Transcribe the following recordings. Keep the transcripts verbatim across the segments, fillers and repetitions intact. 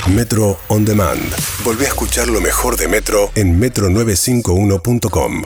Metro On Demand. Volví a escuchar lo mejor de Metro en metro novecientos cincuenta y uno punto com.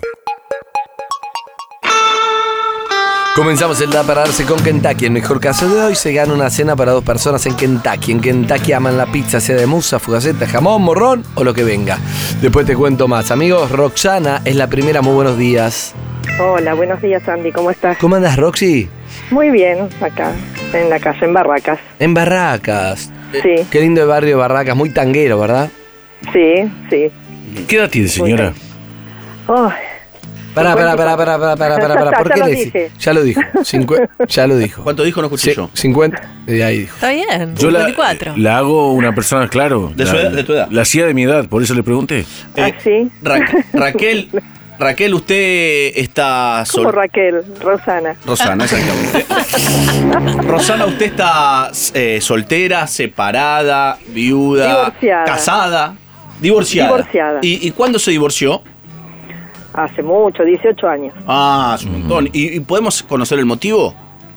Comenzamos el Da para darse con Kentucky. El mejor caso de hoy, se gana una cena para dos personas en Kentucky. En Kentucky aman la pizza, sea de musa, fugaceta, jamón, morrón o lo que venga. Después te cuento más. Amigos, Roxana es la primera. Muy buenos días. Hola, buenos días, Andy. ¿Cómo estás? ¿Cómo andas, Roxy? Muy bien, acá, en la calle, en Barracas. En Barracas. Sí. Eh, qué lindo el barrio de Barracas. Muy tanguero, ¿verdad? Sí, sí. ¿Qué edad tiene, señora? Oh, Pará, pará, pará, pará, pará, pará, pará, pará. ¿Por Ya qué lo le dije. decís? Ya lo dijo. Cincu- ya lo dijo. ¿Cuánto dijo? No escuché Sí, yo. cincuenta. Y ahí dijo. Está bien, Yo la, veinticuatro. la hago una persona, claro. De la, su edad, de tu edad. La hacía de mi edad, por eso le pregunté. ¿ah, sí? Ra- Raquel, Raquel, usted está ¿Cómo sol- Raquel? Rosana. Rosana, exactamente. Rosana, ¿usted está eh, soltera, separada, viuda, Divorciada. casada? Divorciada. Divorciada. ¿Y, ¿Y cuándo se divorció? Hace mucho, dieciocho años. Ah, es un montón. ¿Y, ¿Y podemos conocer el motivo?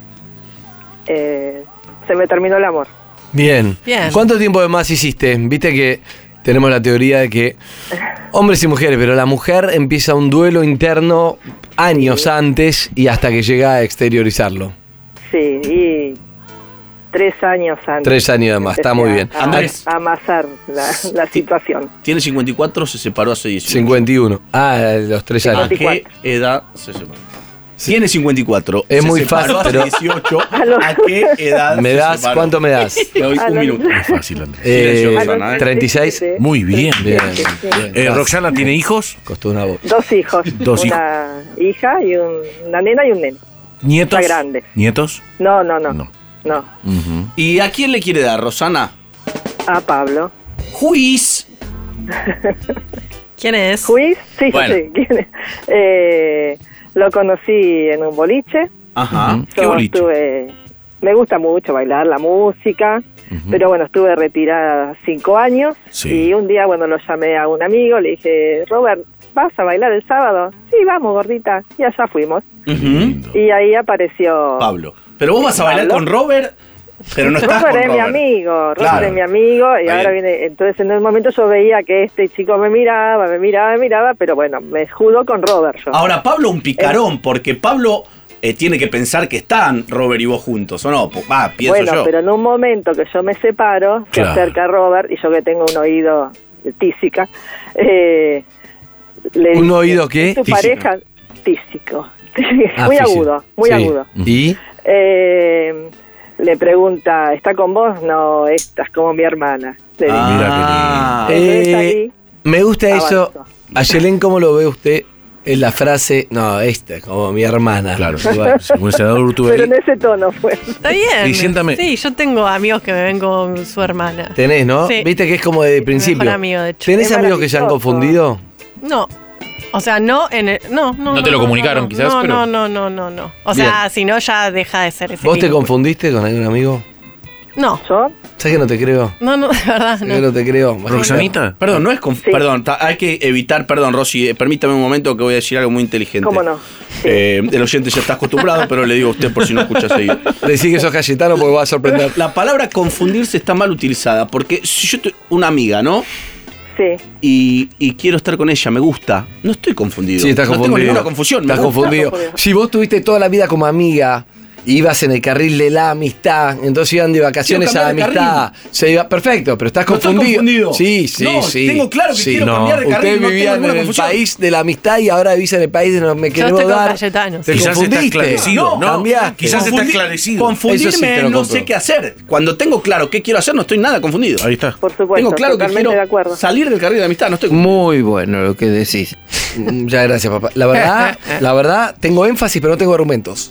Eh, se me terminó el amor. Bien. Bien. ¿Cuánto tiempo de más hiciste? Viste que tenemos la teoría de que hombres y mujeres, pero la mujer empieza un duelo interno años antes y hasta que llega a exteriorizarlo. Sí, y tres años antes. Tres años de más, está muy bien. A, Andrés. a amasar la, la situación. Tiene cincuenta y cuatro, se separó hace dieciocho. cincuenta y uno. Ah, los tres ¿A años. qué edad se separó? Tiene cincuenta y cuatro. Es se muy separó fácil, hace pero- dieciocho. A los- ¿A qué edad ¿Me se das? separó? ¿Cuánto me das? Te doy A un los- minuto. Es fácil, Andrés. Eh, Silencio, A los Rosana, ¿eh? treinta y seis. treinta y siete. Muy bien. Bien, Sí, sí. bien. Eh, ¿Roxana tiene hijos? Costó una voz. Dos hijos. Dos una hija y un, una nena y un nene. ¿Nietos? Está grande. ¿Nietos? No, no, no. No. No. Ujú. ¿Y a quién le quiere dar, Rosana? A Pablo. Juiz. ¿Quién es? ¿Juiz? Sí, Bueno. sí. ¿Quién es? Eh, lo conocí en un boliche. Ajá. Ujú. ¿Qué Yo boliche? estuve- me gusta mucho bailar la música, Ujú. pero bueno, estuve retirada cinco años. Sí. Y un día, bueno, lo llamé a un amigo, le dije, Robert, ¿vas a bailar el sábado? Sí, vamos, gordita. Y allá fuimos. Ujú. Lindo. Y ahí apareció... Pablo. Pero vos vas a bailar Pablo. con Robert, pero no estás Robert con es mi Robert. amigo, Robert Claro. es mi amigo y Está ahora bien. viene, entonces en un momento yo veía que este chico me miraba, me miraba, me miraba, pero bueno, me escudo con Robert yo. Ahora, Pablo un picarón, porque Pablo eh, tiene que pensar que están Robert y vos juntos, ¿o no? Ah, pienso bueno, yo. pero en un momento que yo me separo, se Claro. acerca Robert y yo que tengo un oído tísica, eh, le ¿Un dije, oído qué? ¿es tu Tísico. pareja? Tísico. Ah, muy físico. agudo, muy Sí. agudo. ¿Y? Eh, le pregunta, ¿está con vos? No, estás como mi hermana. Le dije. Ah, Entonces Eh, ahí me gusta eso. avanzó. A Yelén, ¿cómo lo ve usted en la frase? No, esta, como mi hermana. Claro. Igual. Según el senador Urtubey. Pero en ese tono fue. Está bien. Y siéntame- Sí, yo tengo amigos que me ven con su hermana. Tenés, ¿no? Sí. Viste que es como de principio. mejor amigo, de hecho. ¿Tenés Es amigos que se han maravilloso. confundido? No. O sea, no en el. No, no. No te lo comunicaron, no, quizás, No, pero- no, no, no, no, no. O sea, si no, ya deja de ser ese ¿Vos te vínculo. confundiste con algún amigo? No. ¿Yo? ¿Sabes que no te creo? No, no, de verdad, ¿Sabes que no. no te creo? ¿Roxanita? Perdón, no es conf- Sí. Perdón, ta- hay que evitar, perdón, Rosy, eh, permítame un momento que voy a decir algo muy inteligente. ¿Cómo no? Sí. Eh, el oyente ya está acostumbrado, pero le digo a usted por si no escucha seguido. Decí que sos Cayetano porque va a sorprender. La palabra confundirse está mal utilizada, porque si yo tengo una amiga, ¿no? Sí. Y, y quiero estar con ella, me gusta, no estoy confundido. Sí, estás no confundido. tengo ninguna confusión. me Estás gusta. confundido. Estás confundido. Si vos tuviste toda la vida como amiga, ibas en el carril de la amistad, entonces iban de vacaciones Quiero a la cambiar de amistad. Se iba, perfecto, pero estás No estoy confundido. confundido. Sí, sí, No, sí. tengo claro que sí, quiero cambiar de carril, Ustedes no tengo vivían ninguna en el confusión. país de la amistad y ahora vivís en el país de no me Yo queremos estoy con dar. Cayetano, Te sí. Quizás está confundiste. esclarecido, ¿no? Cambiaste. Quizás está Confundi- esclarecido. Eso sí Confundirme te lo no compro. sé qué hacer. Cuando tengo claro qué quiero hacer, no estoy nada confundido. Ahí está. Por supuesto. Tengo claro que totalmente quiero de acuerdo. salir del carril de amistad, no estoy confundido. Muy bueno lo que decís. Muchas gracias, papá. La verdad, la verdad, tengo énfasis, pero no tengo argumentos.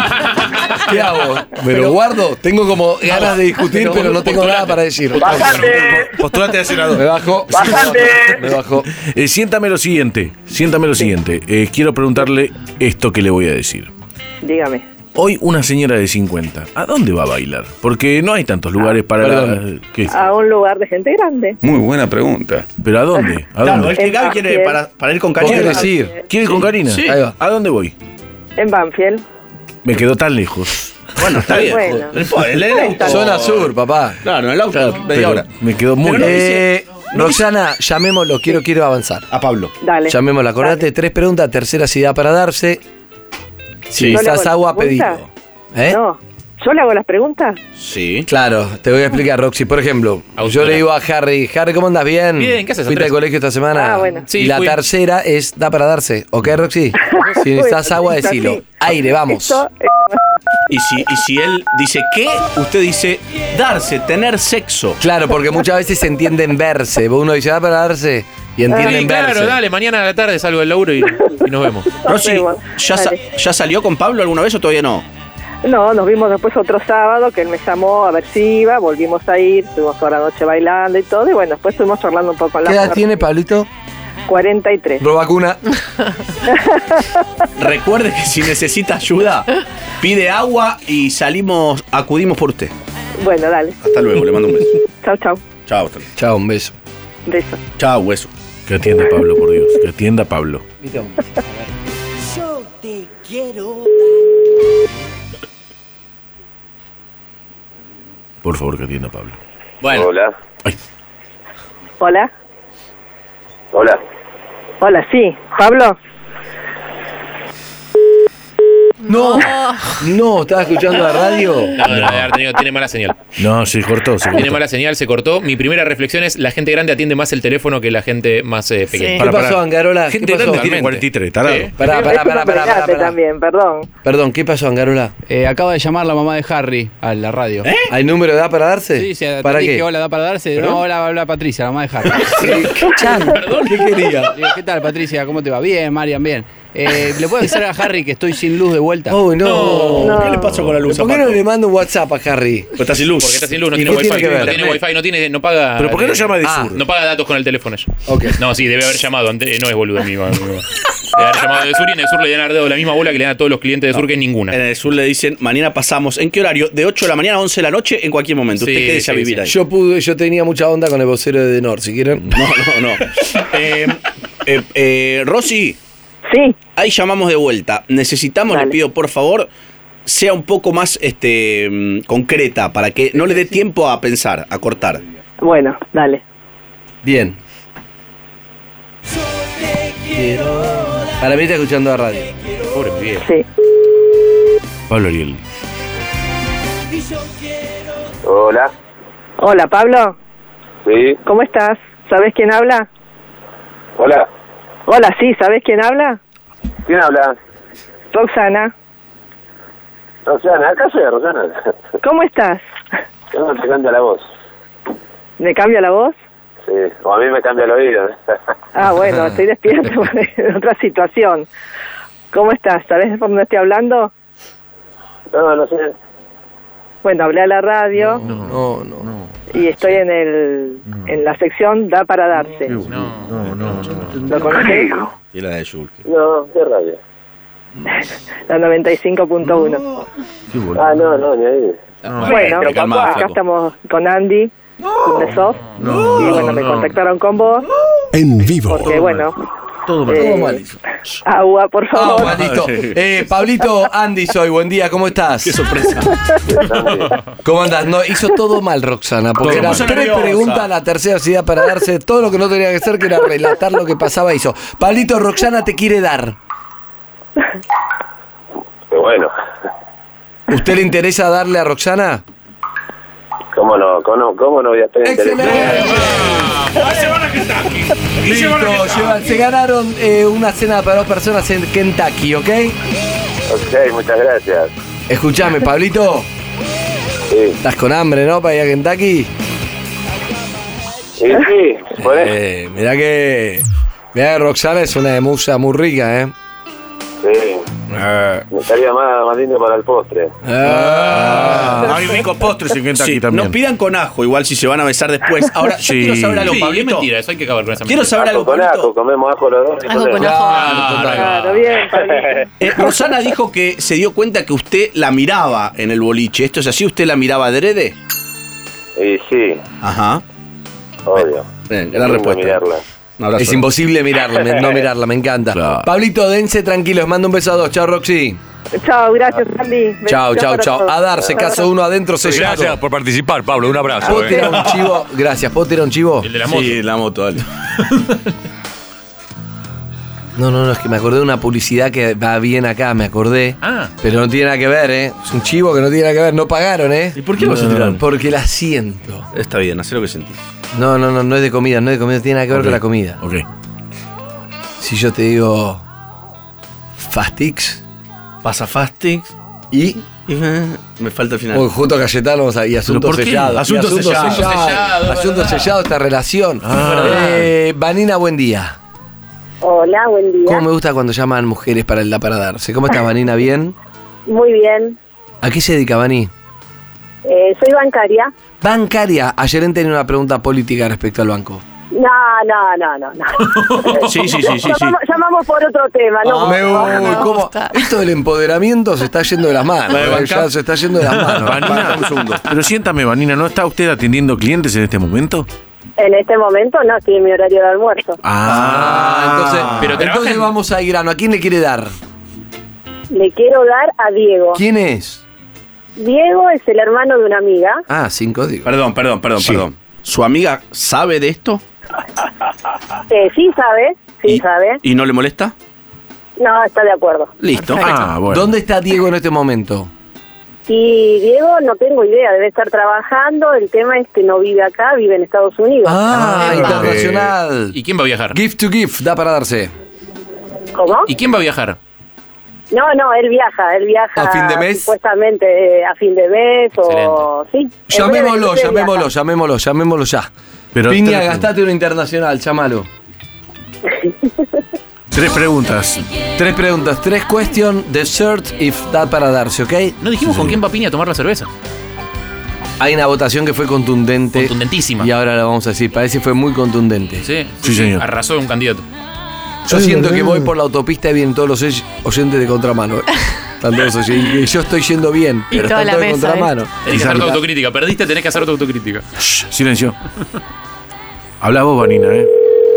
¿Qué hago? ¿Me lo guardo? Tengo como ganas de discutir, pero no tengo nada para decir. Postulate a Me senador. bajo. Me bajo. Eh, siéntame lo siguiente. Siéntame lo siguiente. Eh, quiero preguntarle esto que le voy a decir. Dígame. Hoy una señora de cincuenta, ¿a dónde va a bailar? Porque no hay tantos lugares para la... Perdón. ¿Qué? A un lugar de gente grande. Muy buena pregunta. ¿Pero a dónde? ¿A Claro, dónde? es que En Gaby quiere Banfield. para, para ir con ¿Vos Karina. querés ir? ¿Quiere ir con Karina? Sí. Ahí va. ¿A dónde voy? En Banfield. Me quedó tan lejos. Bueno, está bien. Bueno. El, el, el auto. Zona sur, papá. Claro, en el auto, Claro, media pero hora. me quedó muy Pero no bien. dice- Eh, Roxana, llamémoslo, quiero, quiero avanzar. A Pablo. Dale. Llamémosla, acordate, tres preguntas, tercera si da para darse. Si Sí. ¿Yo le hago necesitas las agua, preguntas? pedilo. ¿Eh? No. ¿Yo le hago las preguntas? Sí. Claro, te voy a explicar, Roxy. Por ejemplo, yo le digo a Harry, Harry, ¿cómo andas? ¿Bien? Bien, ¿qué haces, ¿Fuiste Andrés? al colegio esta semana? Ah, bueno. Sí, y la fui. tercera es, da para darse. ¿Ok, Roxy? Si necesitas Bueno, agua, listo, decilo. sí. Aire, vamos. Esto, esto- Y si, y si él dice qué, usted dice darse, tener sexo. Claro, porque muchas veces se entiende en verse. Uno dice, da para darse y entiende Sí, en verse. claro, dale, mañana a la tarde salgo del laburo y, y nos vemos. Rosy, vemos. ¿ya, sa- Dale. ¿ya salió con Pablo alguna vez o todavía no? No, nos vimos después otro sábado que él me llamó a ver si iba, volvimos a ir, estuvimos toda la noche bailando y todo, y bueno, después estuvimos charlando un poco en la ¿Qué edad puerta. tiene, Pablito? cuarenta y tres. Robacuna. Recuerde que si necesita ayuda, pide agua y salimos, acudimos por usted. Bueno, dale. Hasta luego, le mando un beso. Chau, chau. Chao, hasta luego. Chao, un beso. Beso. Chao, hueso. Que atienda a Pablo, por Dios. Que atienda a Pablo. Yo te quiero. Por favor, que atienda a Pablo. Bueno, Hola, Hola. hola. Hola, sí. ¿Pablo? No, no, estaba escuchando la radio. No, no, haber tenido- tiene mala señal. No, se cortó, se Tiene cortó. mala señal, se cortó. Mi primera reflexión es, la gente grande atiende más el teléfono que la gente más eh, pequeña. Sí. ¿Qué pasó, Angarola? Gente ¿Qué pasó? grande tiene Totalmente. cuarenta y tres, tarado. Sí. Pará, pará, Es un pará, pará, pegate pará, pará. también, perdón. Perdón, ¿qué pasó, Angarola? Eh, acaba de llamar la mamá de Harry a la radio. ¿Hay número de edad para darse? Sí, sí, ¿Para dije, qué? hola, ¿da para darse? No, hola, habla Patricia, la mamá de Harry. Chan, ¿qué quería? Digo, ¿qué tal, Patricia? ¿Cómo te va? Bien, Marian, bien. Eh, ¿Le puedo avisar a Harry que estoy sin luz de vuelta? Oh, no. No. ¿qué le pasó con la luz? ¿Por qué no Zapato? le mando un WhatsApp a Harry? Pues está sin luz. Porque está sin luz, no ¿Y tiene qué tiene wifi. que ver? No tiene wifi, no tiene, no paga. ¿Pero por qué no llama de Ah, sur? No paga datos con el teléfono ella. Ok. No, sí, debe haber llamado. ante- No es boludo mío. Debe haber llamado de sur y en el sur le deben haber dado la misma bola que le dan a todos los clientes de sur, que es ninguna. En el sur le dicen, mañana pasamos. ¿En qué horario? De ocho de la mañana a once de la noche, en cualquier momento. Sí, Usted quédese a sí, vivir sí. ahí. Yo pude, yo tenía mucha onda con el vocero de Denor, si quieren. No, no, no. eh, eh, eh, Rosy, Sí. ahí llamamos de vuelta. Necesitamos, Dale. le pido por favor, sea un poco más este mm, concreta para que no le dé tiempo a pensar, a cortar. Bueno, dale. Bien. Para mí está escuchando la radio. Pobre pibe. Sí. Pablo Ariel. Hola, Hola, Pablo. sí, ¿Cómo estás? ¿Sabes quién habla? hola. Hola, sí, ¿sabes quién habla? ¿Quién habla? Roxana. Rosana, acá soy Rosana. ¿Cómo estás? ¿Cómo te cambia la voz? ¿Me cambia la voz? Sí, o a mí me cambia el oído. Ah, bueno, estoy despierta en otra situación. ¿Cómo estás? ¿Sabes por dónde estoy hablando? No, no sé. Bueno, hablé a la radio No, no, no. y estoy en el en la sección Da para darse. No, no, no. ¿Lo conoces? Y la de Shulke. No, ¿qué radio? La noventa y cinco punto uno. Ah, no, no, ni ahí. Bueno, pero calmado, acá flaco. estamos con Andy, Kuznetsov, y bueno, me contactaron con vos, En vivo. porque bueno, Todo mal. Eh, Todo mal. agua, por Ah, favor. maldito. Eh, Pablito, Andy soy, buen día, ¿cómo estás? Qué sorpresa. ¿Cómo andás? No, hizo todo mal, Roxana, porque Se eran puso tres nerviosa. preguntas, la tercera sí da para darse todo lo que no tenía que hacer, que era relatar lo que pasaba, hizo. Pablito, Roxana te quiere dar. Qué bueno. ¿Usted le interesa darle a Roxana? ¿Cómo no? ¿Cómo, cómo no voy a estar ¡Excelente! interesado? Listo, llevan- se ganaron eh, una cena para dos personas en Kentucky, ¿ok? Ok, muchas gracias. Escuchame, Pablito, Sí, estás con hambre, ¿no? Para ir a Kentucky. sí, sí. Por eso. Eh, mirá que... Mirá que Roxana es una musa muy rica, ¿eh? Sí. Me estaría más, más lindo para el postre. Ah. Hay ricos postres en Kentucky Sí, también. no pidan con ajo, igual si se van a besar después. Ahora, yo Sí. quiero saber algo, Sí, es Pablito. mentira, eso hay que acabar con esa Quiero mentira. saber Ajo algo, con ajo, Pablito. comemos ajo los dos. y Ajo ponemos. con ajo. Claro, total. Claro, bien, Pablito. Eh, Rosana dijo que se dio cuenta que usted la miraba en el boliche. ¿Esto es así? ¿Usted la miraba adrede? Y sí, Ajá. obvio. Bien, gran Lindo respuesta. mirarla. Un abrazo. Es imposible mirarla, me- no mirarla, me encanta. Claro. Pablito, dense tranquilos, mando un beso a dos. Chao, Roxy. Chao, gracias, Andy. Chao, Bendiciones chao, para chao. todos. A darse, caso uno adentro sellado. Gracias por participar, Pablo. Un abrazo. ¿Puedo eh. tirar un chivo? Gracias, ¿puedo tirar un chivo? El de la moto. Sí, la moto, dale. No, no, no, es que me acordé de una publicidad que va bien acá, me acordé. Ah. Pero no tiene nada que ver, ¿eh? Es un chivo que no tiene nada que ver, no pagaron, ¿eh? ¿Y por qué vas a No, tirar? Porque la siento. Está bien, haz lo que sentís. No, no, no, no es de comida, no es de comida, no tiene nada que ver Ok. con la comida. Ok. Si yo te digo Fastix Pasa Fastix y y eh, me falta el final. Uy, junto a Cayetano vamos a- y asunto ¿Pero por qué? sellado. Asunto y sellado. Sellado, Asunto ¿verdad? sellado esta relación. Ah. Eh, Vanina, buen día. Hola, buen día. ¿Cómo me gusta cuando llaman mujeres para el da para darse? ¿Cómo estás, Vanina? ¿Bien? Muy bien. ¿A qué se dedica, Vani? Eh, soy bancaria. Bancaria. Ayer tenía una pregunta política respecto al banco. No, no, no, no. no. Sí, sí, sí, sí, sí. Llamamos, llamamos por otro tema, ¿no? Me voy, me ¿cómo? gusta. Esto del empoderamiento se está yendo de las manos. ¿La de eh, banca? ya se está yendo de las manos. Vanina, un segundo. pero siéntame, Vanina, ¿no está usted atendiendo clientes en este momento? En este momento no, estoy en mi horario de almuerzo. Ah, entonces, pero entonces trabajan- vamos a ir grano. ¿A quién le quiere dar? Le quiero dar a Diego. ¿Quién es? Diego es el hermano de una amiga. Ah, cinco digo. Perdón, perdón, perdón, Sí. perdón. ¿Su amiga sabe de esto? Eh, sí sabe, sí ¿Y, sabe. ¿Y no le molesta? No, está de acuerdo. Listo. Ah, bueno. ¿Dónde está Diego en este momento? Y Diego no tengo idea, debe estar trabajando. El tema es que no vive acá, vive en Estados Unidos. Ah, Ah, internacional. ¿Y quién va a viajar? Gift to gift, da para darse. ¿Cómo? ¿Y quién va a viajar? No, no, él viaja, él viaja ¿A fin de mes? supuestamente eh, a fin de mes o sí. En Llamémoslo, breve, llamémoslo, viaja. llamémoslo, llamémoslo ya. Pero Piña, tres- gastate uno internacional, llámalo. Tres preguntas. Tres preguntas, tres question, dessert if da para darse, ¿ok? No dijimos con quién va Piña a tomar la cerveza. Hay una votación que fue contundente. Contundentísima. Y ahora la vamos a decir, parece que fue muy contundente. Sí, Sí, señor. Arrasó un candidato. Yo siento que voy por la autopista y vienen todos los oy- oyentes de contramano. ¿eh? Están todos oyentes. Y yo estoy yendo bien, Y pero toda están la todos de mesa, contramano. Tenés que hacer tu autocrítica. Perdiste, tenés que hacer tu autocrítica. Shh, silencio. Habla vos, Vanina, ¿eh?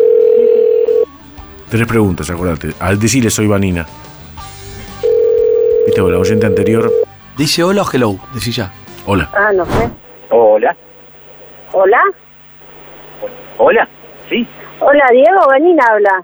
Tres preguntas, acuérdate. Al decirle soy Vanina. Viste, la oyente anterior. Dice hola o hello, decí ya. Hola. Ah, no sé. Hola. ¿Hola? Hola. Sí. Hola, Diego, Vanina habla.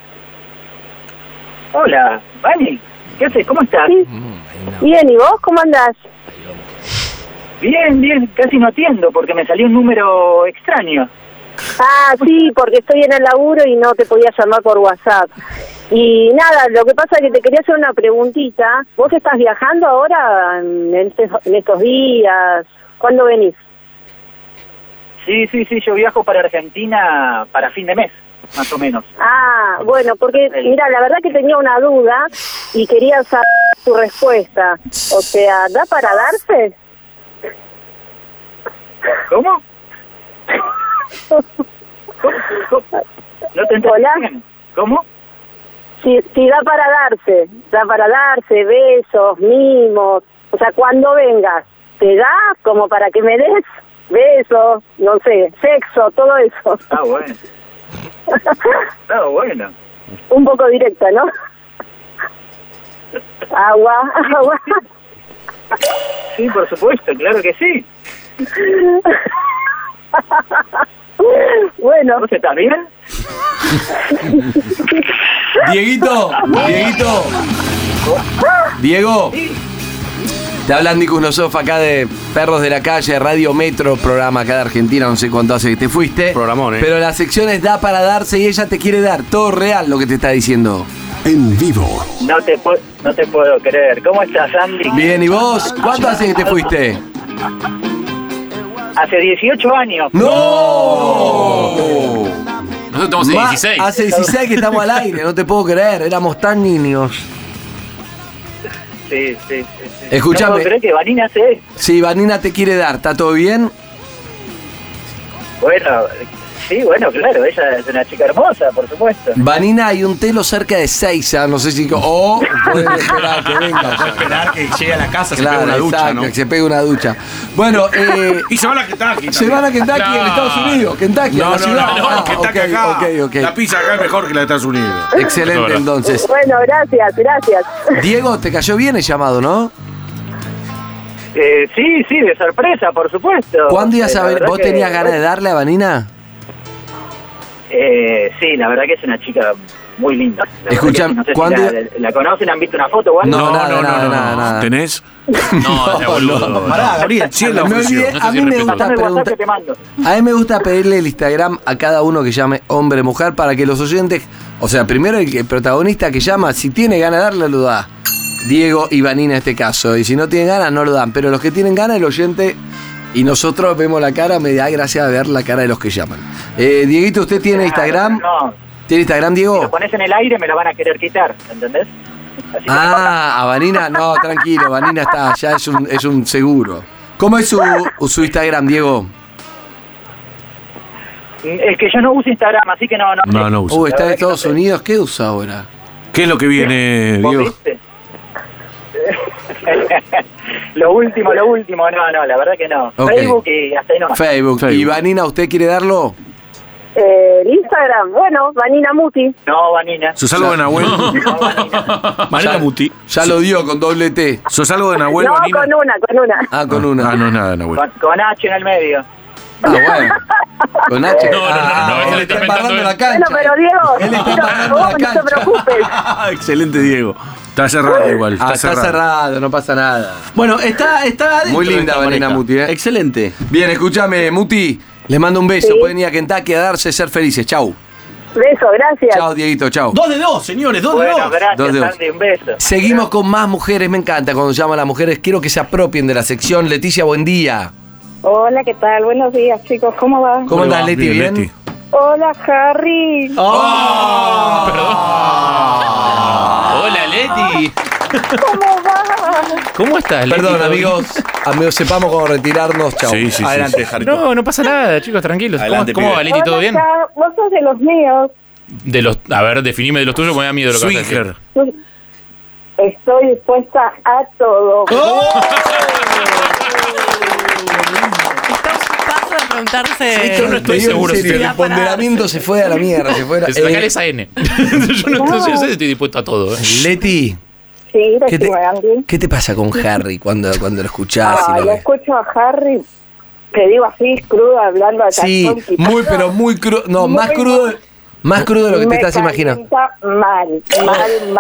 Hola. Vani. ¿Qué haces? ¿Cómo estás? Sí. Bien, ¿y vos cómo andás? Bien, bien. Casi no atiendo porque me salió un número extraño. Ah, sí, porque estoy en el laburo y no te podía llamar por WhatsApp. Y nada, lo que pasa es que te quería hacer una preguntita. ¿Vos estás viajando ahora en, este- en estos días? ¿Cuándo venís? Sí, sí, sí. Yo viajo para Argentina para fin de mes, más o menos. Ah, bueno, porque mira, la verdad que tenía una duda y quería saber tu respuesta. O sea, ¿da para darse? ¿Cómo? No te entendí Hola. bien. ¿Cómo? Si, si da para darse, da para darse, besos, mimos. O sea, cuando vengas, ¿te da como para que me des besos, no sé, sexo, todo eso? Ah, bueno. Ah, bueno. Un poco directa, ¿no? Agua, agua. Sí, por supuesto, claro que sí. Bueno. ¿Vos estás bien? Dieguito, Dieguito. Diego. Te habla Andy Kuznetsov acá de Perros de la Calle, Radio Metro, programa acá de Argentina, no sé cuánto hace que te fuiste. Programón, ¿eh? Pero la sección es da para darse y ella te quiere dar. Todo real lo que te está diciendo. En vivo. No te, pu- no te puedo creer. ¿Cómo estás, Andy? Bien, ¿y vos? ¿Cuánto hace que te fuiste? Hace dieciocho años. ¡No! Nosotros estamos en Ma- dieciséis. Hace dieciséis que estamos al aire, no te puedo creer, éramos tan niños. Sí, sí, sí. sí. Escuchame. No puedo creer que Vanina hace esto. Sí, Vanina te quiere dar, ¿está todo bien? Bueno, sí, bueno, claro, ella es una chica hermosa, por supuesto. Vanina, hay un telo cerca de Seiza, no sé si... O pueden esperar que venga. Puede esperar que llegue a la casa, Claro, se pegue una ducha, exacto, ¿no? que se pegue una ducha. Bueno, eh... Y se van a Kentucky. se van a Kentucky No. en Estados Unidos. Kentucky, No, en la no, ciudad. no, no, Ah, Kentucky ok, acá. ok, ok. La pizza acá es mejor que la de Estados Unidos. Excelente, Ahora. entonces. Bueno, gracias, gracias. Diego, te cayó bien el llamado, ¿no? Eh, sí, sí, de sorpresa, por supuesto. ¿Cuándo ibas Eh, a la ver? verdad ¿Vos que- tenías ganas de darle a Vanina? Eh, sí, la verdad que es una chica muy linda. La verdad Escucha, que no sé si ¿cuándo- la, la conocen, han visto una foto o algo. No, nada, nada, nada, nada. ¿Tenés? No, de boludo. Pará, Gabriel, Sí, la Me ofreció. olvidé, No sé a si mí me respeto. gusta Pasame el WhatsApp preguntar. que te mando. A mí me gusta pedirle el Instagram a cada uno que llame hombre mujer para que los oyentes, o sea, primero el, que- el protagonista que llama, si tiene ganas de darle, lo da. Diego y Vanina en este caso. Y si no tienen ganas, no lo dan. Pero los que tienen ganas, el oyente y nosotros vemos la cara, me da gracia ver la cara de los que llaman. Eh, Dieguito, ¿usted tiene Instagram? No, ¿Tiene Instagram, si Diego? lo pones en el aire me la van a querer quitar, ¿entendés? Así que Ah, a Vanina, no, tranquilo, Vanina está, ya es un, es un seguro. ¿Cómo es su, su Instagram, Diego? es que yo no uso Instagram, así que no, no. No, no uso. Uh, está La de verdad que no Estados sé. Unidos, ¿qué usa ahora? ¿Qué es lo que viene, ¿Vos Diego? viste? Lo último, lo último, no, no, la verdad que no. Ok. Facebook y hasta ahí nomás. Facebook. ¿Y Facebook. Vanina, usted quiere darlo? Eh, el Instagram, bueno, Vanina Muti. No, Vanina. ¿Sos algo de Nahuel? No, Vanina. Manera Muti. Ya lo dio con doble T. ¿Sos algo de Nahuel, No, Vanina? con una, con una. Ah, con una. Ah, no es nada, Nahuel. Con, con H en el medio. Ah, bueno. Con H. No, no, no, no, Ah, no, él está está inventando embarrando él. la cancha. Bueno, pero Diego, Él está no, embarrando vos la no te cancha. preocupes. Excelente, Diego. Está cerrado igual. Ah, está cerrado, no pasa nada. Bueno, está, está adentro Muy linda de esta Vanina pareja. Muti, ¿eh? Excelente. Bien, escúchame, Muti. Les mando un beso. Sí. Pueden ir a Kentucky a darse, ser felices. Chau. Beso, gracias. Chau, Dieguito, chau. Dos de dos, señores, dos de Bueno, dos. gracias, Dos de dos. Sandy, un beso. Seguimos con más mujeres, me encanta cuando llaman a las mujeres. Quiero que se apropien de la sección. Leticia, buen día. Hola, ¿qué tal? Buenos días, chicos. ¿Cómo va? ¿Cómo andás, Leti? Bien, ¿Bien? Leti. Hola, Harry. ¡Oh! Hola, Leti. ¿Cómo va? ¿Cómo estás, Leti? Perdón, ¿Todo bien? amigos. Amigos, sepamos cómo retirarnos. Chau. Sí, sí, sí. Adelante, sí. Jarito. No, no pasa nada, chicos, tranquilos. Adelante, ¿Cómo, cómo va, pibe. Leti? ¿Todo Hola, bien? Char- Vos sos de los míos. De los, a ver, definime de los tuyos, porque me da miedo lo que vas a decir. Swinger. Estoy dispuesta a todo. Está a un paso de preguntarse. yo no estoy Te digo en seguro si serio, estoy- el ponderamiento se fue a la mierda. Se fue a la, Sacale Eh, esa N. Yo no, no sé, yo estoy dispuesto a todo. ¿eh? Leti, Sí, ¿qué te, decime, Andy. ¿qué te pasa con Harry cuando, cuando lo escuchás? y Ah, lo lo ves? escucho a Harry, que digo así, crudo, hablando a Sí, calzón quitado. muy, pero muy crudo. No, Muy más crudo, más crudo de lo que te Me estás imaginando. calienta mal, mal,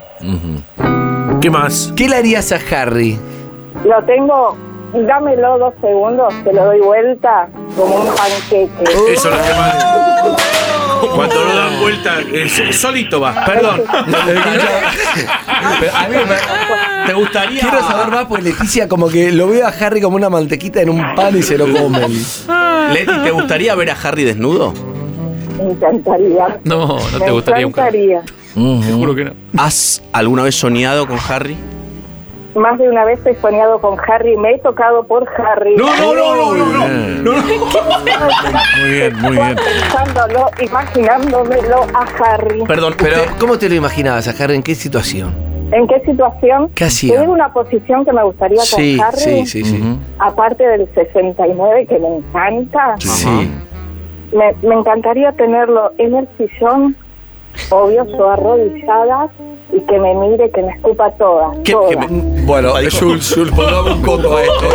mal. ¿Qué más? ¿Qué le harías a Harry? Lo tengo, dámelo dos segundos, te lo doy vuelta como un panqueque. Eso es lo que más. Cuando lo dan vuelta, eh, solito va. Perdón. Pero a mí me- ¿Te gustaría? Quiero saber más, pues Leticia como que lo veo a Harry como una mantequita en un pan y se lo comen. Leti, ¿te gustaría ver a Harry desnudo? Me encantaría. No, no te Me gustaría un carajo. encantaría. Te juro que no. ¿Has alguna vez soñado con Harry? Más de una vez he soñado con Harry, me he tocado por Harry. no, no, no, no, no. Muy bien, muy bien. Pensándolo, imaginándomelo a Harry. Perdón, Pero, usted- ¿cómo te lo imaginabas a Harry? ¿En qué situación? ¿En qué situación? ¿Qué hacía? Te digo una posición que me gustaría Sí, con Harry. sí, sí, sí. Aparte del sesenta y nueve que me encanta. Sí. Me, me encantaría tenerlo en el sillón, obvio, yo arrodillada, y que me mire, que me escupa toda. ¿Qué- toda. qué me- Bueno, Jules, Jules, pongamos un coto a esto.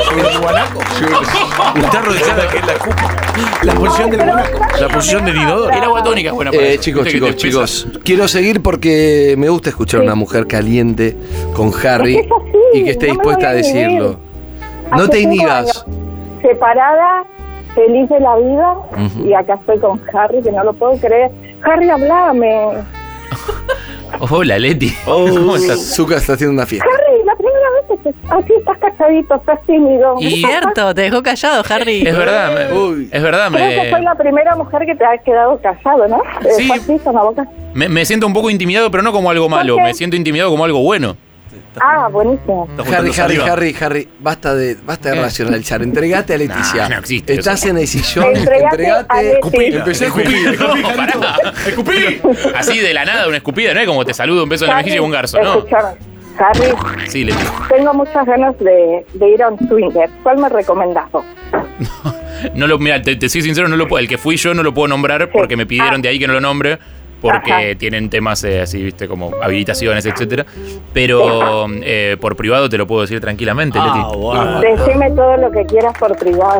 Usted arrodillada que es la cupa. La posición del guanaco. La posición del inodoro. El agua tónica es buena para Eh, eso. chicos, Viste que chicos, te chicos. Quiero seguir porque me gusta escuchar a una mujer caliente con Harry Es que es así, y que esté no me dispuesta a voy a inhibir. decirlo. No Hace te cinco inhibas. años, separada, feliz de la vida, y acá estoy con Harry, que no lo puedo creer. Harry, hablame. pesa. Hola, Leti. ¿Cómo estás? Zucca está haciendo una fiesta. Harry, la primera vez que te- así estás calladito, estás tímido. Y cierto, te dejó callado, Harry. Es verdad, me- Uy. es verdad, Creo que soy me, la primera mujer que te ha quedado callado, ¿no? Eh, Sí. fue así, con la boca. me, me siento un poco intimidado, pero no como algo malo. qué? Me siento intimidado como algo bueno. Ah, buenísimo. Harry, Harry, Harry, Harry, basta de, basta de racionalizar. Entregate a Leticia. No, no existe Estás eso. en el sillón. Entregate a Entregate. Leti. Escupí. Empecé a escupir. No, pará. Escupí. Así de la nada, una escupida, no es como te saludo un beso en la mejilla y un garzo, ¿no? Escuchame, Harry, Sí, Leti. tengo muchas ganas de, de ir a un swinger. ¿Cuál me recomendás vos? No lo, mira, te, te soy sincero, no lo puedo. El que fui yo no lo puedo nombrar porque me pidieron de ahí que no lo nombre. Porque Ajá. tienen temas eh, así, viste, como habilitaciones, etcétera. Pero eh, por privado te lo puedo decir tranquilamente, Leti. Ah, wow. Decime todo lo que quieras por privado.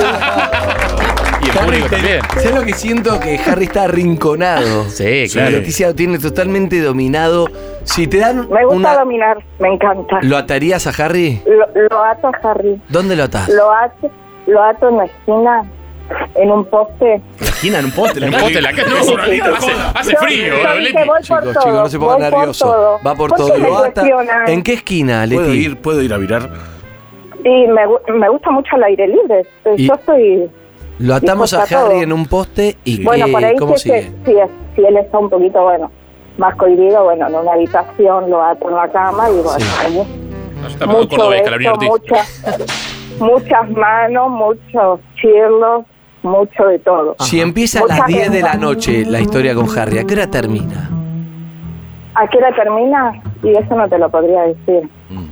Y el público también. ¿Sabes lo que siento? Que Harry está arrinconado. Sí, claro. Leticia lo tiene totalmente dominado. Si te dan Me gusta una... dominar, me encanta. ¿Lo atarías a Harry? Lo, lo ato a Harry. ¿Dónde lo atás? Lo ato, lo ato en la esquina, en un poste. La esquina, en un poste. En un poste en la casa. No, hace, hace Yo- frío, yo Leti. dije, voy por Chicos, todo, chicos, no se pongan voy por nerviosos. todo. Va por ¿Por todo. qué me Lo ata. cuestionan? ¿En qué esquina, Leti? ¿Puedo ir, ¿Puedo ir a virar? Y me, gu- me gusta mucho el aire libre. Y- Yo estoy... Lo atamos a dispuesta a Harry todo. en un poste y Bueno, ¿qué? por ahí ¿Cómo sí que sigue? si, es- si él está un poquito, bueno, más cohibido, bueno, en una habitación lo ato en la cama y bueno, hay mu- No, está mucho Córdoba y Escalabrini beso, Ortiz. muchas, muchas manos, muchos chirlos, mucho de todo. Si empieza a las Mucha diez de la gente. noche la historia con Harry, ¿a qué hora termina? ¿A qué hora termina? Y eso no te lo podría decir.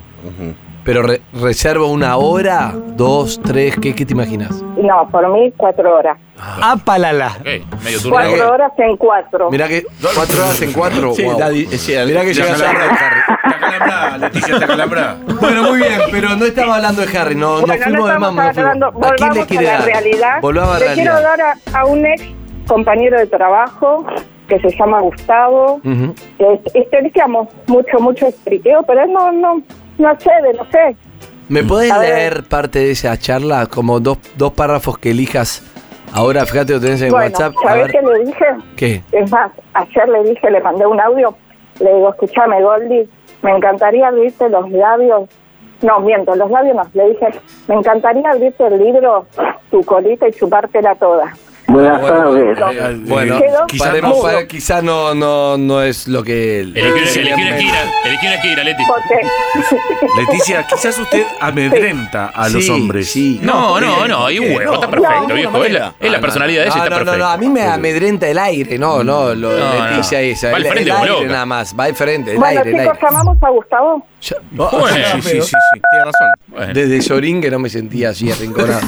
Pero re- reservo una hora, dos, tres, ¿qué, qué te imaginas? No, por mí cuatro horas. ¡Apalala! Ok, medio turno. Cuatro horas en cuatro. Mirá que cuatro horas en cuatro. Sí, wow. la di- sí, Mirá que Te llega tarde acalambra, Harry. te acalambra, Leticia, te acalambra. Bueno, muy bien, pero no estaba hablando de Harry, no, Bueno, no fuimos no de estamos mamá. no fuimos. hablando, ¿A quién volvamos le a quiere la dar? realidad. Volvamos a la Le quiero realidad. dar a, a un ex compañero de trabajo que se llama Gustavo. Ujú. que Estericamos mucho, mucho estriqueo, pero él no, no, no accede, no sé. ¿Me podés A ver. leer parte de esa charla? Como dos, dos párrafos que elijas. Ahora, fíjate, lo tenés en Bueno, WhatsApp. A ¿sabés ver, qué le dije? ¿qué? Es más, ayer le dije, le mandé un audio, le digo, escúchame, Goldie, me encantaría abrirte los labios. No, miento, los labios no. Le dije, me encantaría abrirte el libro, tu colita y chupártela toda. Buenas tardes. Eh, bueno, Quedó quizás mudo. no, quizá no, no, no es lo que... Elegí una- elegí una esquina, elegí una esquina, Leti. Porque Leticia, quizás usted amedrenta a los Sí, hombres. sí. No, no, no, y huevo, está perfecto, no, viejo. Es la, es la personalidad de ella, No, está no, no, perfecto. no, a mí me amedrenta el aire, no, no, lo de No, Leticia no. esa. Va al el, frente el como aire loca. nada más, va al frente, el bueno, aire, el chicos, aire. llamamos a Gustavo. Ya- Bueno, Sí, sí, sí, sí, tiene razón. Bueno. Desde Sorín que no me sentía así arrinconado.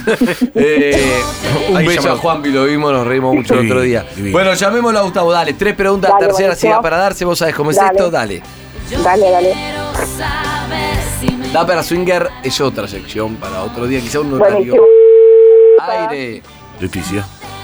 eh, un Ahí beso a llamado. Juanpi, lo vimos, nos reímos mucho el Divino, otro día. divino. Bueno, llamémoslo a Gustavo, dale. Tres preguntas, Dale, tercera buenísimo. siga para darse, vos sabés cómo es Dale. esto, dale. Dale, dale. Da para Swinger es otra sección para otro día, quizá un horario. Buenísimo. Aire. Leticia.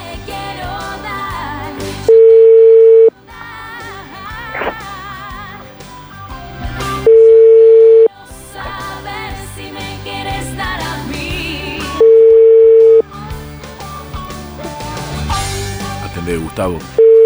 Atendé, Gustavo.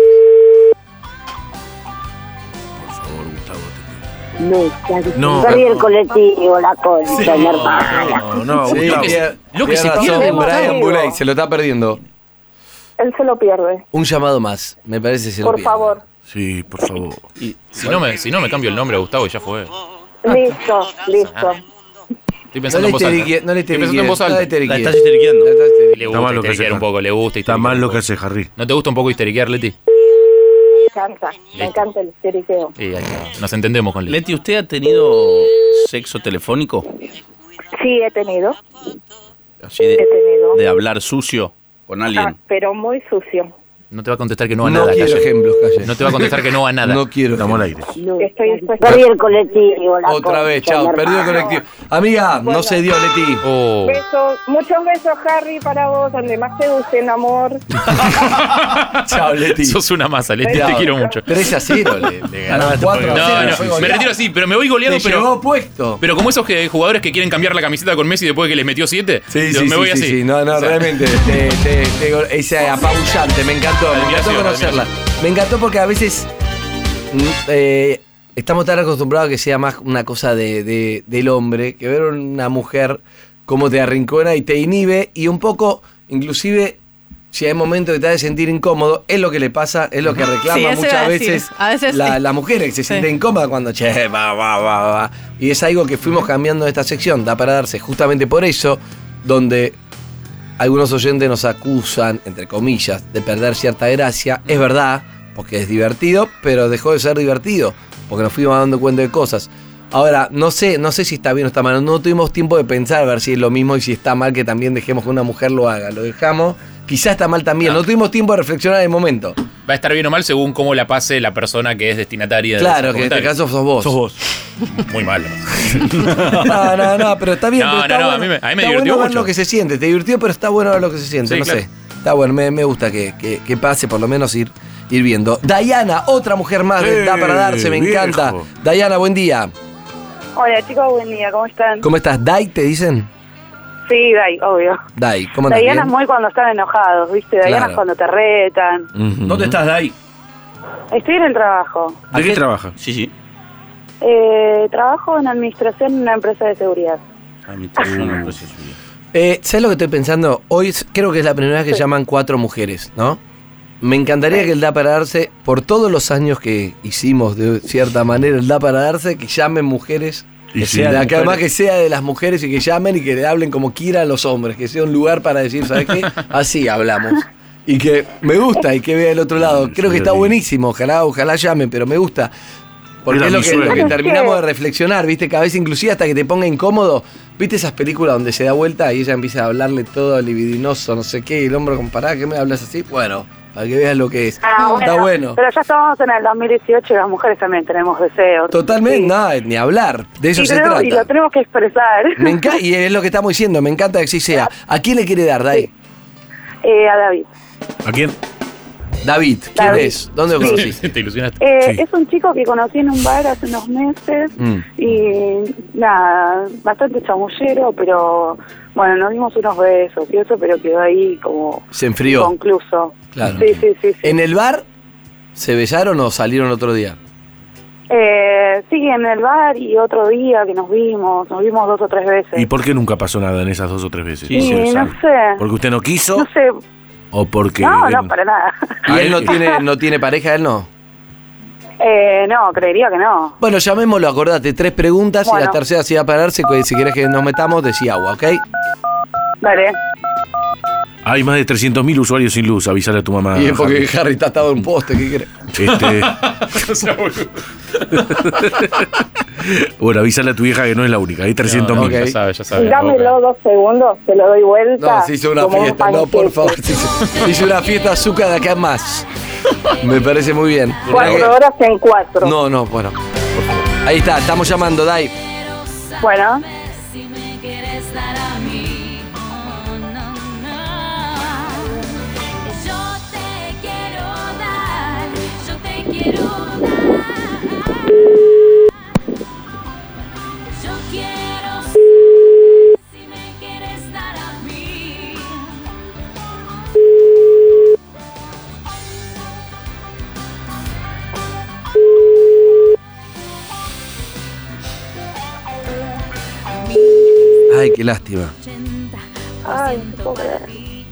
Por favor, Gustavo, atendé. No. Soy el colectivo, la concha, mi hermana. No, no, Sí, Gustavo. tiene- lo que tiene se razón, pierde, Brian Gustavo. Buley, se lo está perdiendo. Él se lo pierde. Un llamado más, me parece que se lo Por pierde. favor. Sí, por favor. Y si no, me, si no me cambio el nombre a Gustavo y ya fue. Listo, listo. Estoy No pensando le en voz alta. histeriquie- no le Estoy pensando en voz histeriquie- no alta. le La histeriquie. estás histeriqueando. La estás histeriqueando. Le Está gusta mal lo que histeriquear hace, un poco, le gusta Está histeriquear mal un lo poco. que hace Harry. ¿No te gusta un poco histeriquear, Leti? Me encanta, me encanta el histeriqueo. Sí, ahí está. Nos entendemos con Leti. Leti, ¿usted ha tenido sexo telefónico? Sí, he tenido, Así de, he tenido. de hablar sucio con Ah, alguien. pero muy sucio. No te va a contestar que no a No nada, quiero Calle. ejemplos, Calle. No te va a contestar que no a nada. No quiero. Estamos al aire. Estoy dispuesta. Soy el colectivo, la Otra vez, concha, chao, mi perdió el hermano. colectivo. Amiga, no Bueno. se dio, Leti. Oh. Besos, muchos besos, Harry, para vos, donde más te guste en amor. Chao, Leti. Sos una masa, Leti, te Chao. quiero mucho. tres a cero le, le ganó. No, cuatro a No, cero, no, fue me goleado. retiro así, pero me voy goleado, Te pero. llegó puesto. Pero como esos que- jugadores que quieren cambiar la camiseta con Messi después de que les metió siete, Sí, yo sí, me sí, voy sí, así. sí. No, no, O sea, realmente. Te, te, te- ese apabullante, me encantó. Me encantó Admiración, conocerla. Me encantó porque a veces mm, eh, estamos tan acostumbrados a que sea más una cosa de, de- del hombre que ver una mujer como te arrincona y te inhibe y un poco, inclusive, si hay momentos que te hace sentir incómodo, es lo que le pasa, es lo que reclama Sí, eso iba muchas a decir. veces, A veces la, sí. la mujer que se Sí. siente incómoda cuando, che, va, va, va, va. Y es algo que fuimos cambiando en esta sección, da para darse justamente por eso, donde algunos oyentes nos acusan, entre comillas, de perder cierta gracia. Es verdad, porque es divertido, pero dejó de ser divertido, porque nos fuimos dando cuenta de cosas. Ahora, no sé, no sé si está bien o está mal. No tuvimos tiempo de pensar a ver si es lo mismo y si está mal que también dejemos que una mujer lo haga. Lo dejamos, quizás está mal también. No, no tuvimos tiempo de reflexionar en el momento. Va a estar bien o mal según cómo la pase la persona que es destinataria de Claro, esos que en este comentarios. caso sos vos. Sos vos. Muy malo. No, no, no, pero está bien. No, pero está no, no, bueno, a mí me- a mí me está divirtió bueno ver mucho. lo que se siente. Te divirtió, pero está bueno ver lo que se siente. Sí, no claro. sé. Está bueno, me, me gusta que, que, que pase, por lo menos ir, ir viendo. Dayana, otra mujer más de ¡Eh, Da para darse, me viejo! encanta. Dayana, buen día. Hola chicos, buen día, ¿cómo están? ¿Cómo estás? ¿Dai te dicen? Sí, Dai, obvio. Dai, ¿cómo andas? Dayana es ¿Bien? muy cuando están enojados, ¿viste? Dayana Claro. es cuando te retan. Ujú. ¿Dónde estás, Dai? Estoy en el trabajo. ¿De qué trabaja? Sí, sí. Eh, trabajo en administración en una empresa de seguridad. Eh, ¿Sabes lo que estoy pensando? Hoy es- creo que es la primera vez que llaman cuatro mujeres, ¿no? Me encantaría que el Da para darse, por todos los años que hicimos de cierta manera el Da para darse, que llamen mujeres. Y Que sí, sea, mujeres. que además que sea de las mujeres y que llamen y que le hablen como quieran los hombres, que sea un lugar para decir, ¿sabes qué? Así hablamos. Y que me gusta y que vea el otro lado. Creo que está buenísimo, ojalá, ojalá llamen, pero me gusta. Porque Era es lo mi que, sueño. lo que Bueno, terminamos sí. de reflexionar, ¿viste? Cada vez inclusive hasta que te ponga incómodo. ¿Viste esas películas donde se da vuelta y ella empieza a hablarle todo libidinoso, no sé qué, y el hombre compará, ¿qué me hablas así? Bueno, para que veas lo que es. Ah, Está bueno. Pero ya estamos en el dos mil dieciocho y las mujeres también tenemos deseos. Totalmente, Sí. nada, ni hablar. De eso Y, se tenemos- y trata. lo tenemos que expresar. Me encanta, y es lo que estamos diciendo, me encanta que así sea. ¿A quién le quiere dar, Dai? Eh, a David. ¿A quién? David, ¿quién David. es? ¿Dónde lo Sí. conociste? Te ilusionaste. Eh, Sí. Es un chico que conocí en un bar hace unos meses Mm. y nada, bastante chamullero, pero bueno, nos dimos unos besos y eso, pero quedó ahí como Se enfrió. inconcluso. Claro. Sí, sí, sí. sí. ¿En el bar se besaron o salieron otro día? Eh, sí, en el bar y otro día que nos vimos, nos vimos dos o tres veces. ¿Y por qué nunca pasó nada en esas dos o tres veces? Y Se no besaron. sé, ¿Porque usted no quiso no sé, o porque...? no, no, para nada. ¿Y él no tiene, no tiene pareja, él no? Eh, no, creería que no. Bueno, llamémoslo, acordate, tres preguntas y Bueno. la tercera si va a pararse, que si querés que nos metamos, decía agua, ¿ok? Dale. Hay más de trescientos mil usuarios sin luz, avísale a tu mamá. y es porque Harry. Harry está atado en un poste, ¿qué crees? Este... Bueno, avísale a tu vieja que no es la única, hay trescientos mil. ok. Ya sabes, ya sabes. Dámelo dos segundos, te lo doy vuelta. No, se hizo una como un fiesta, no, por panqueque. favor. Se hizo, se hizo una fiesta azúcar de acá en más. Me parece muy bien. Cuatro horas en cuatro. No, no, bueno. por favor. Ahí está, estamos llamando, Dai. Bueno, Ay, qué lástima. ay, no puedo creer.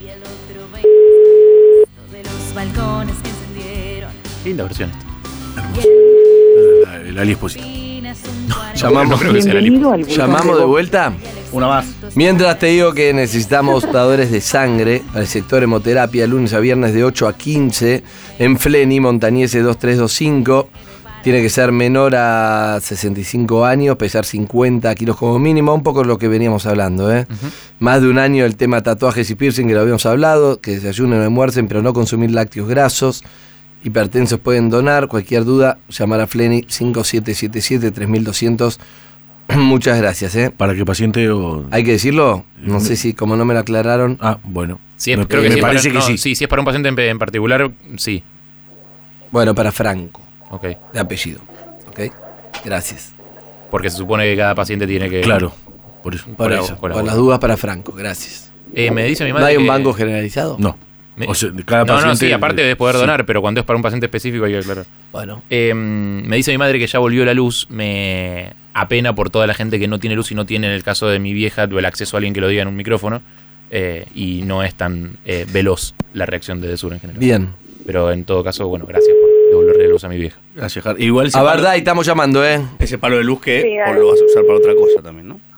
Linda versión esta. El Ali Espósito. Llamamos, No creo que sea la lipo. llamamos de vuelta. Una más. Mientras te digo que necesitamos dadores de sangre para el sector hemoterapia, lunes a viernes de ocho a quince, en Fleni, Montañese dos tres dos cinco. Tiene que ser menor a sesenta y cinco años, pesar cincuenta kilos como mínimo, un poco lo que veníamos hablando, ¿eh? Más de un año el tema tatuajes y piercing, que lo habíamos hablado, que desayunen o almuercen, pero no consumir lácteos grasos. Hipertensos pueden donar, cualquier duda, llamar a Fleni cinco siete siete siete tres mil doscientos. Muchas gracias, ¿eh? ¿Para qué paciente o...? ¿Hay que decirlo? No sé si, como no me lo aclararon. Ah, bueno. Sí, es- me creo que me sí, parece para- que no, sí. Si es para un paciente en, en particular, sí. Bueno, para Franco, Ok. de apellido. ¿Ok? Gracias. Porque se supone que cada paciente tiene que. Claro, por eso. Por Colabo- eso, por colabora. las dudas para Franco, gracias. Eh, me dice mi madre. ¿No hay un que- banco generalizado? No. me- O sea, cada no, no, paciente- sí, aparte de poder sí. donar, pero cuando es para un paciente específico hay que aclarar. Bueno. Eh, me dice mi madre que ya volvió la luz. Me apena por toda la gente que no tiene luz y no tiene, en el caso de mi vieja, el acceso a alguien que lo diga en un micrófono. eh, y no es tan eh, veloz la reacción de Desur en general. Bien. Pero en todo caso, bueno, gracias por devolverle la luz a mi vieja. Gracias, Harry. Igual ese A palo- verdad, y estamos llamando, ¿eh? Ese palo de luz que Sí, dale. vos lo vas a usar para otra cosa también, ¿no?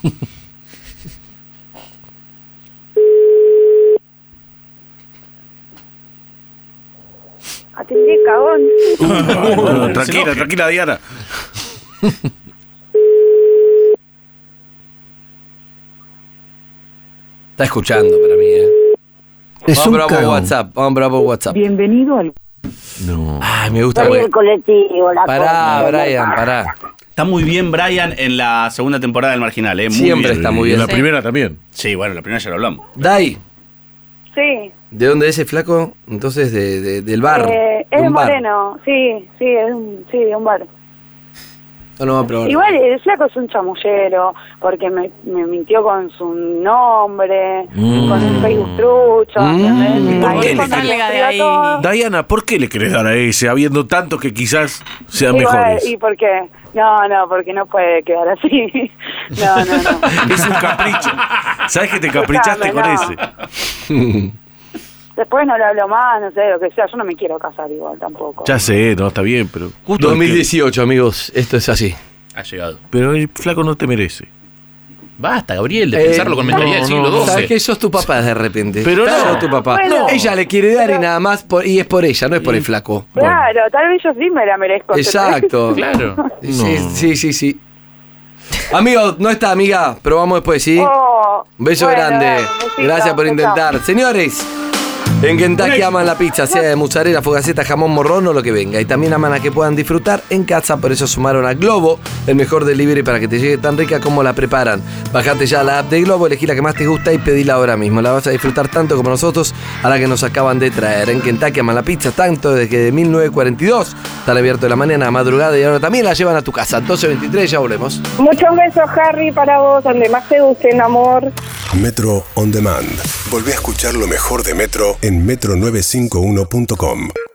Atendí, cagón. Bueno, tranquila, tranquila, Diana. Está escuchando para mí, ¿eh? Es Vamos un a probar por cagón. WhatsApp. Vamos a probar por WhatsApp. Bienvenido al... No. Ay, me gusta. Soy porque- el colectivo, la Pará, cosa. Brian, pará. Está muy bien Brian en la segunda temporada del Marginal, ¿eh? Muy Siempre bien. está muy Y bien. la Sí. primera también. Sí, bueno, la primera ya lo hablamos. Dai, Sí. ¿de dónde es ese flaco? Entonces, de, de- del bar. Eh, es de de un bar. Moreno, sí, sí, es un, sí, de un bar. No, no, va a probar. Igual el flaco es un chamullero, porque me, me mintió con su nombre, Mm. con un Facebook trucho, Mm. ¿entendés? ¿Por Ahí qué es le cuando salga me de escribió ahí? todo. Diana, ¿por qué le querés dar a ese, habiendo tantos que quizás sean Y bueno, mejores? ¿y por qué? No, no, porque no puede quedar así. No, no, no. Es un capricho. ¿Sabes que te caprichaste con Escuchame, ese? Después no le hablo más, no sé, lo que sea. Yo no me quiero casar igual tampoco. Ya sé, no, está bien, pero... Justo dos mil dieciocho, amigos. Esto es así. Ha llegado. Pero el flaco no te merece. Basta, Gabriel, de Eh, pensarlo con mentalidad del no, siglo no, ¿Sabes doce. qué? Sos tu papá de repente. Pero no. Sos tu papá. Bueno. Ella le quiere dar y nada más, por- y es por ella, no es por el flaco. Claro, tal vez yo sí me la merezco. Exacto. Claro. Sí, sí, sí, sí. Amigo, no está, amiga, pero vamos después, ¿sí? Oh, Un beso bueno, grande. dale, un besito, Gracias por chao, intentar. Señores, en Kentucky aman la pizza, sea de mozzarella, fogaceta, jamón, morrón o lo que venga. Y también aman a que puedan disfrutar en casa, por eso sumaron a Globo, el mejor delivery para que te llegue tan rica como la preparan. Bajate ya la app de Globo, elegí la que más te gusta y pedila ahora mismo. La vas a disfrutar tanto como nosotros a la que nos acaban de traer. En Kentucky aman la pizza tanto desde que de mil novecientos cuarenta y dos están abiertos de la mañana a madrugada y ahora también la llevan a tu casa. doce veintitrés, ya volvemos. Muchos besos, Harry, para vos, donde más te gusten, amor. Metro On Demand. Volvé a escuchar lo mejor de Metro en metro novecientos cincuenta y uno punto com.